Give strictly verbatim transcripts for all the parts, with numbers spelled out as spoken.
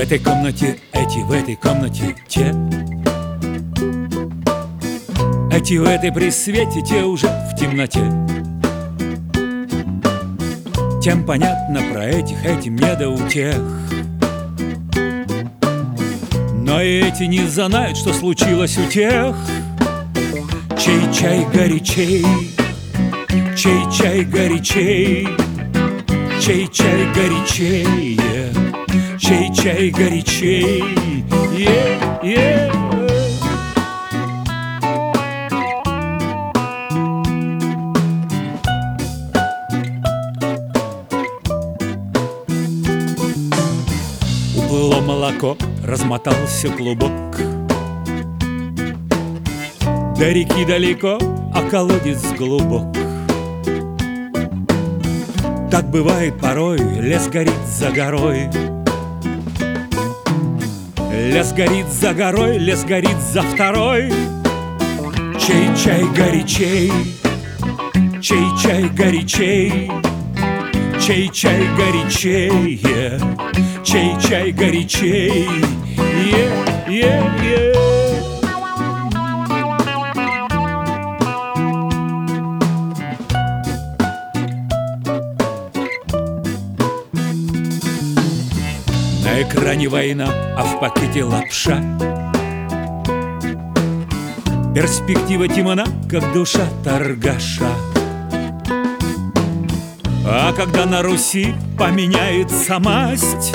этой комнате эти, в этой комнате те. Эти в этой при свете, те уже в темноте. Тем понятно про этих, этим не до утех. Но и эти не знают, что случилось у тех, чей чай горячей, чей чай горячей, чей чай горячей, чей чай горячей, е, е. Уплыло молоко, размотался клубок. До реки далеко, а колодец глубок. Так бывает порой, лес горит за горой. Лес горит за горой, лес горит за второй. Чей чай горячей, чей чай горячей, чей чай горячей, чей чай горячей, е, е, е. На экране война, а в пакете лапша. Перспектива темна, как душа торгаша. А когда на Руси поменяется масть,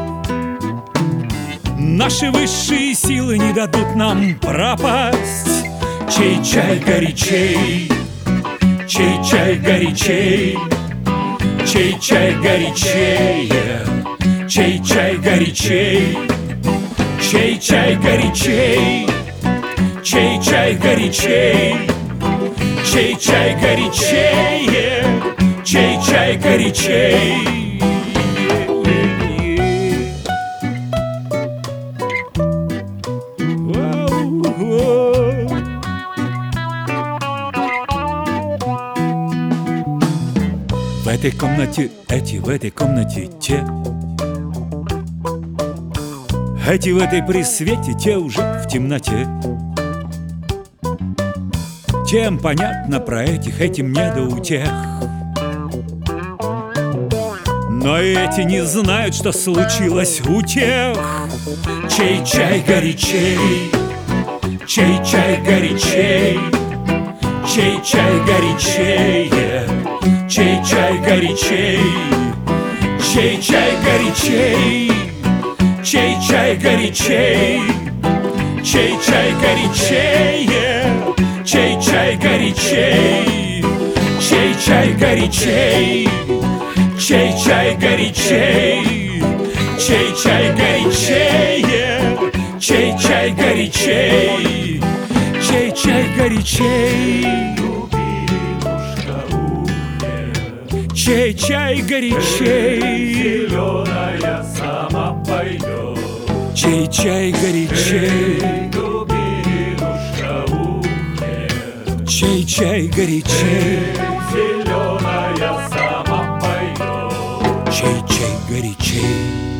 наши высшие силы не дадут нам пропасть. Чей чай горячей, чей чай горячей, чей чай горячей, чей чай горячей, чей чай горячей, чей чай горячей, чей чай горячей, чей чай горячей. В этой комнате эти, в этой комнате те. Эти в этой при свете, те уже в темноте. Тем понятно про этих, этим не до утех. Но и эти не знают, что случилось у тех, чей чай горячей, чей чай горячей, чей чай горячей, чей чай горячей, чей чай горячей, чей чай горячей, чей чай горячей, чей чай горячей, чей чай горячей, чей чай горячей, чей чай горячей, чей чай горячей, чей чай горячей, чей чай горячей, зеленая сама пойдет, чей чай горячей, чей чай горячей, зеленая сама пойдет, чей чай горячей.